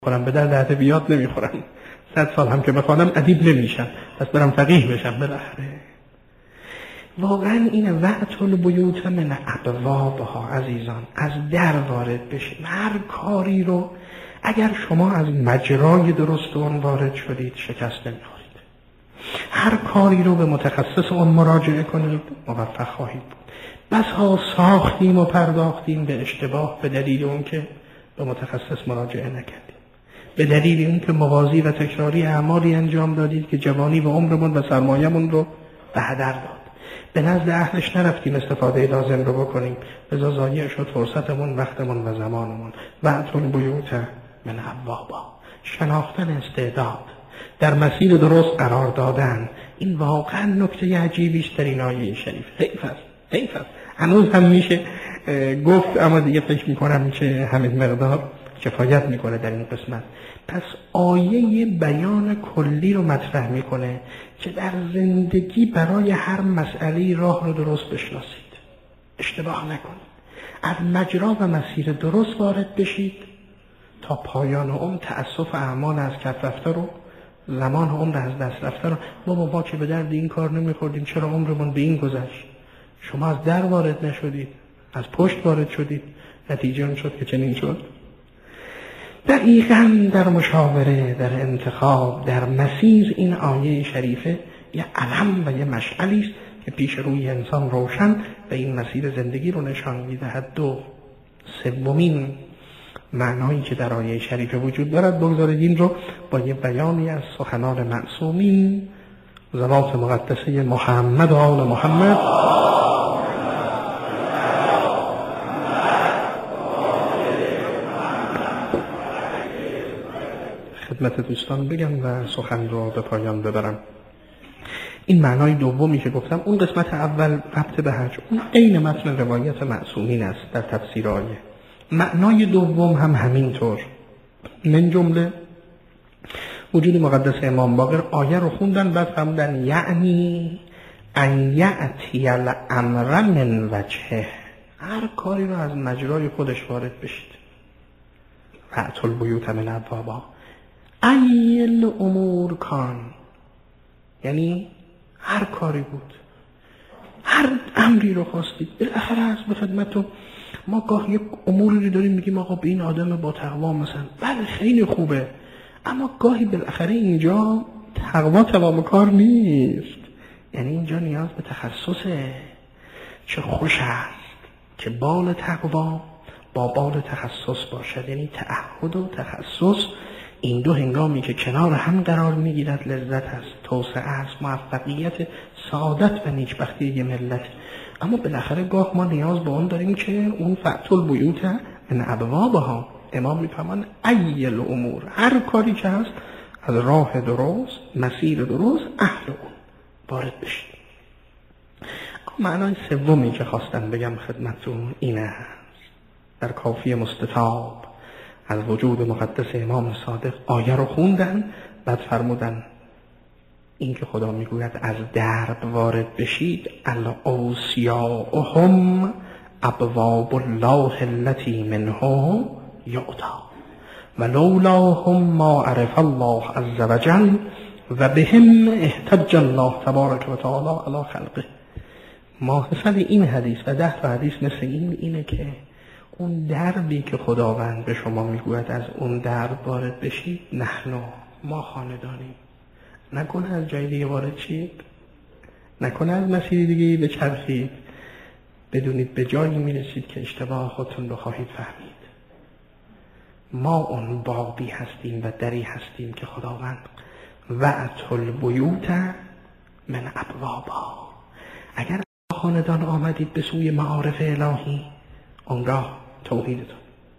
خورم به در ادبیات نمیخورم. 100 سال هم که بخوانم ادیب نمیشم، پس برم فقیه بشم بالاخره. واقعا این وقت البیوت من ابوابها عزیزان، از در وارد بشید. هر کاری رو اگر شما از مجرای درست اون وارد شدید شکست نمیخورید. هر کاری رو به متخصص اون مراجعه کنید موفق خواهید بود. بسا ساختیم و پرداختیم به اشتباه به دلیل اون که به متخصص مراجعه نکردیم، به دلیل اون که موازی و تکراری اعمالی انجام دادید که جوانی و عمرمون و سرمایه‌مون رو به هدر داد. به نزد اهلش نرفتیم استفاده لازم رو بکنیم، لذا ضایع شد فرصتمون، وقتمون و زمانمون. وأتوا البیوت من ابوابها، شناختن استعداد، در مسیر درست قرار دادن. این واقعا نکته عجیبی است در این آیه شریف. حیف است هنوز هم میشه گفت، اما دیگه فکر میکنم که همین مقدار کفایت میکنه در این قسمت. پس آیه بیان کلی رو مطرح میکنه که در زندگی برای هر مسئله راه رو درست بشناسید، اشتباه نکنید، از مجرا و مسیر درست وارد بشید تا پایان عمر تأسف اعمال از کف رفته رو، زمان عمر از دست رفته رو. ما که به درد این کار نمیخوردیم، چرا عمرمون به این گذشت؟ شما از در وارد نشدید، از پشت وارد شدید، نتیجه اون شد که چنین شد. دقیقاً در مشاوره، در انتخاب، در مسیر این آیه شریفه یه علم و یه مشعلی است که پیش روی انسان روشن و این مسیر زندگی رو نشان می‌دهد. سومین معنایی که در آیه شریفه وجود دارد، بگذارید این رو با یه بیانی از سخنان معصومین ذات مقدسه محمد و آل محمد خدمت دوستان بگم و سخن رو به پایان ببرم. این معنای دومی که گفتم، اون قسمت اول ربط به حج، اون عین متن روایت معصومین است در تفسیر آیه. معنای دوم هم همینطور، من جمله وجود مقدس امام باقر آیه رو خوندن، بعد فرمودن یعنی ان یأتی الامر من وجهه، هر کاری رو از مجرای خودش وارد بشید. وأتوا البیوت من ابوابها، ای الامور کان، یعنی هر کاری بود، هر امری رو خواستید. بالاخره از به خدمتتون ما گاهی یک اموری رو داریم میگیم آقا به این آدم با تقوا مثلا، بله خیلی خوبه، اما گاهی بالاخره اینجا تقوا تمام کار نیست. یعنی اینجا نیاز به تخصصه. چه خوش است که بال تقوا با بال تخصص باشد، یعنی تعهد و تخصص، این دو هنگامی که کنار هم قرار میگیرد لذت است، توسعه است، موفقیت، سعادت و نیکبختی یه ملت. اما بالاخره گاه ما نیاز به اون داریم که اون فأتوا البیوت من ابوابها، امام میفهمن ای الامور، هر کاری که هست از راه درست، مسیر درست، اهل اون وارد بشید. معنای سومی که خواستم بگم خدمتتون اینه هست. در کافی مستطاب از وجود مقدس امام صادق آیه رو خوندن، بعد فرمودن این که خدا میگوید از درب وارد بشید، الاوصیاءهم ابواب الله التي منه یعطا ولولاهم ما عرف الله عز وجل و بهم احتج الله تبارک و تعالی علی خلقه. ماحصل این حدیث و 10 تا حدیث مثل این اینه که اون دربی که خداوند به شما میگوید از اون درب وارد بشید، ما خاندانیم، نکنه از جای دیگه وارد شید، نکنه از مسیر دیگه بچرخید، بدونید به جایی میرسید که اشتباه خودتون رو خواهید فهمید. ما اون بابی هستیم و دری هستیم که خداوند وأتوا البیوت من ابوابها. اگر خاندان آمدید به سوی معارف الهی، اونگاه توحیدتون.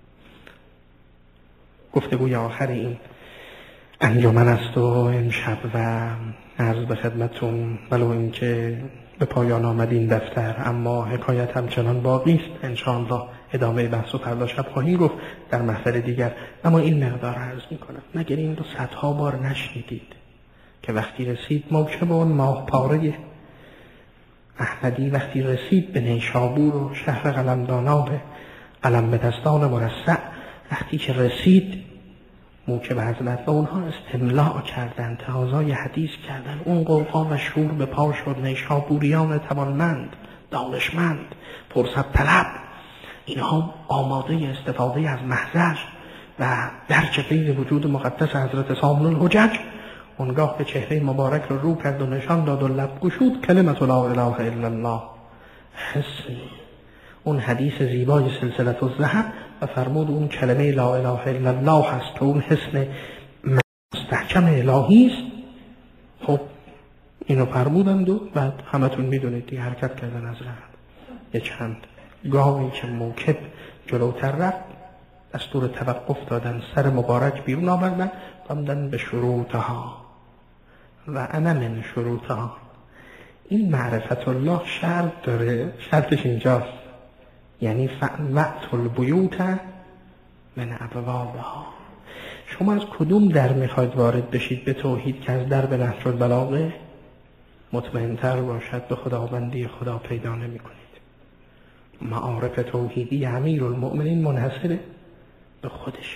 گفتگوی آخر این انجمن است و امشب و عرض به خدمتون، ولو اینکه به پایان آمد این دفتر، اما حکایت همچنان باقی است. انشاءالله ادامه بحث و فردا شب خواهیم گفت در محفل دیگر، اما این مقدار عرض میکنم. مگر این رو 100 بار نشنیدید که وقتی رسید موکب اون ماه پاره احمدی، وقتی رسید به نیشابور و شهر قلمدانا به قلم به دستان مرصع، وقتی که رسید موکب حضرت و اونها استملاع کردن، تقاضای حدیث کردن. اون قوقا و شور به پا شد. نیشابوریان توانمند، دانشمند، فرصت طلب، اینها آماده استفاده از محضر و درک غیب وجود مقدس حضرت سامن الحجج. اونگاه به چهره مبارک رو کرد و نشان داد و لب گشود کلمت لا اله الا الله. حسی اون حدیث زیبای سلسله الذهب و فرمود اون کلمه لا اله الا الله هست که اون حسن مستحکم الهی است. خب اینو فرمودند و بعد همتون میدونید دیگه حرکت کردن از راه. یه چند گاهی که موکب جلوتر رفت دستور توقف دادن، سر مبارک بیرون آوردن، فرمودن به شروطها و انا من شروطها. این معرفت الله شرط داره، شرطش اینجاست، یعنی وقت البیوت من ابوابها. شما از کدوم در میخواید وارد بشید به توحید که از در به نهج البلاغه؟ مطمئن‌تر باشد به خداوندی خدا پیدا نمی کنید. معارف توحیدی امیرالمؤمنین منحصره به خودش.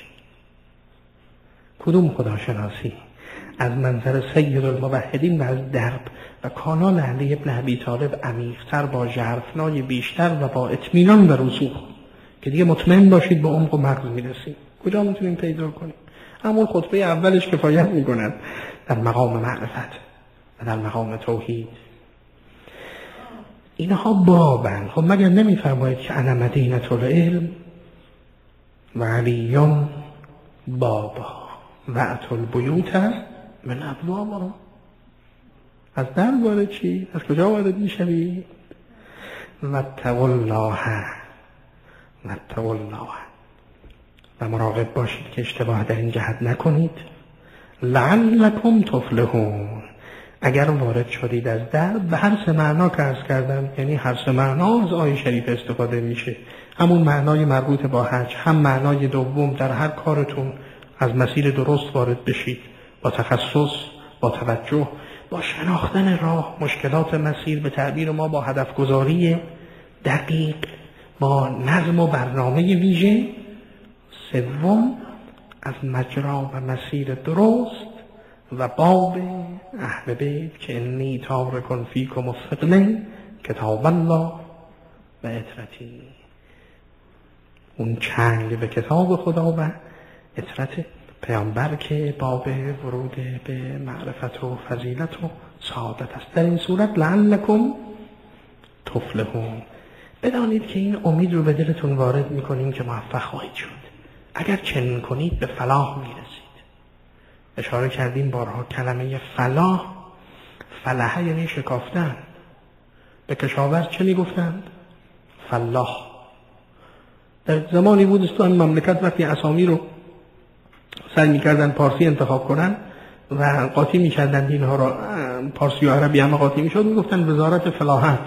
کدوم خداشناسی؟ از منظر سید الموحدین و از درب و کانال علی ابن ابی طالب عمیق‌تر، با ژرفنای بیشتر و با اطمینان و رسوخ که دیگه مطمئن باشید به عمق و مغز میرسید. کجا میتونیم پیدا کنیم؟ همون خطبه اولش کفایت میکند در مقام معرفت و در مقام توحید. اینها بابن. خب مگر نمیفرمایید که انا مدینة العلم و علیون بابا و اتو البیوت من ابوابها؟ از در وارد چی؟ از کجا وارد میشوی؟ واتقوا الله واتقوا الله و مراقب باشید که اشتباه در این جهت نکنید. لعلکم تفلحون. اگر وارد شدید از در، به هر سه معنا که عرض کردم، یعنی هر سه معنا از آیه شریف استفاده میشه، همون معنای مربوط با حج، هم معنای دوم در هر کارتون از مسیر درست وارد بشید، با تخصص، با توجه، با شناختن راه، مشکلات مسیر، به تعبیر ما با هدف گذاری دقیق، با نظم و برنامه ویژه. سوم از مجرا و مسیر درست و باب اهل بیت که انی تارک فیکم الثقلین کتاب الله و اطرتی. اون چنگ به کتاب خدا و اطرت پیامبر که باب ورود به معرفت و فضیلت و سعادت است. در این صورت لعلکم تفلحون. بدانید که این امید رو به دلتون وارد میکنیم که موفق خواهید شد. اگر چنین کنید به فلاح میرسید. اشاره کردیم بارها کلمه فلاح، فلاح یعنی شکافتن. به کشاورز چه میگفتند؟ فلاح. در زمانی بود است تو این مملکت وقتی اسامی رو سعی میکردن پارسی انتخاب کنن و قاطی میکردن اینها رو، پارسی و عربی هم قاطی میشد، میگفتن وزارت فلاحت،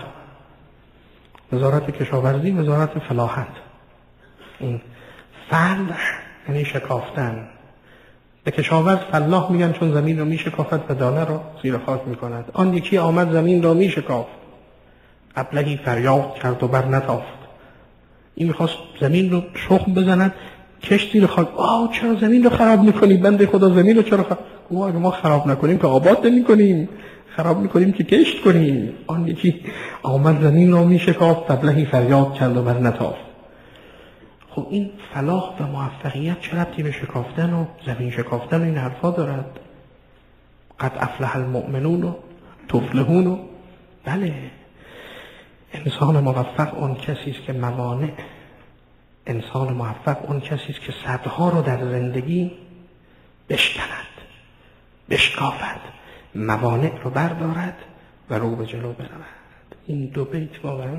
وزارت کشاورزی، وزارت فلاحت. این فلاح یعنی شکافتن. به کشاورز فلاح میگن چون زمین رو میشکافت و دانه رو زیر خاک میکند. آن یکی آمد زمین رو میشکافت، ابلهی فریاد کرد و بر نتافت. این میخواست زمین رو شخم بزند، کشت زیر خاک. چرا زمین رو خراب میکنی؟ بنده خدا زمین رو چرا خراب؟ اگه ما خراب نکنیم که آباد نمیکنیم، خراب میکنیم که کشت کنیم. آن یکی آمد زمین رو میشکافت، ابلهی فریاد کرد و بر نتافت. خب این فلاح و موفقیت چه ربطی به شکافتن و زمین شکافتن و این حرفا دارد؟ قد افلح المؤمنون و تفلحون و بله. انسان موفق اون کسی است که موانع، انسان موفق اون کسی است که صدها رو در زندگی بشکند، بشکافد، موانع رو بردارد و رو به جلو برود. این دو بیت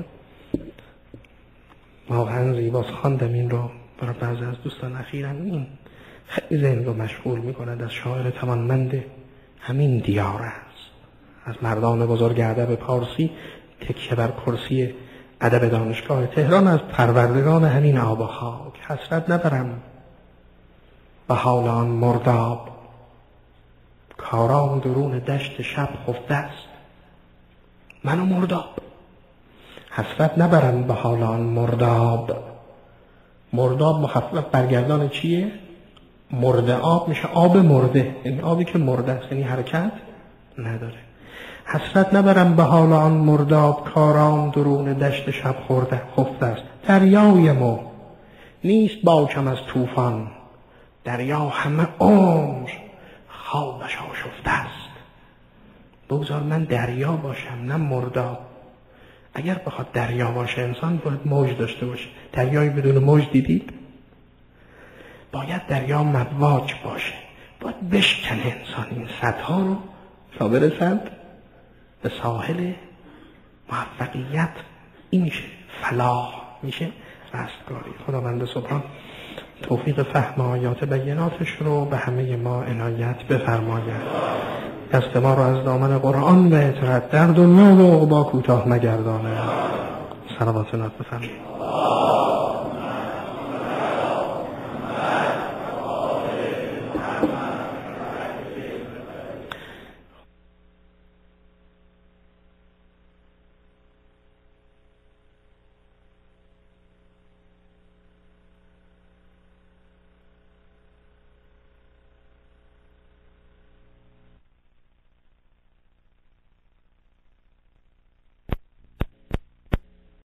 واقعا زیباست. خواندم این رو برای بعضی از دوستان اخیراً. این خیلی ذهن رو مشغول می‌کند. از شاعر توانمند همین دیار است، از مردان بزرگ ادب پارسی، تکیه بر کرسی ادب دانشگاه تهران، از پروردگان همین آب و خاک. حسرت نبرم و حال آن مرداب، کاران درون دشت شب خفته است. منو مرداب، حسرت نبرم به حال آن مرداب. مرداب مخفف برگردان چیه؟ مرده آب میشه آب مرده، یعنی آبی که مرده است، یعنی حرکت نداره. حسرت نبرم به حال آن مرداب، کارام درون دشت شب خفته است. دریای مو نیست باکم از طوفان، دریا همه عمر خوابش آشفته است. بگذار من دریا باشم نه مرداب. اگر بخواد دریا باشه انسان باید موج داشته باشه. دریایی بدون موج دیدید؟ باید دریا مواج باشه، باید بشکنه انسان این سدها رو تا برسد به ساحل موفقیت. این میشه فلاح، میشه رستگاری. خداوند سبحان توفیق فهم آیات بیناتش رو به همه ما عنایت بفرماید. دست ما رو از دامن قرآن و اطاعت در دنیا و عقبی کوتاه نگردانه. صلوات الله بفرمایید.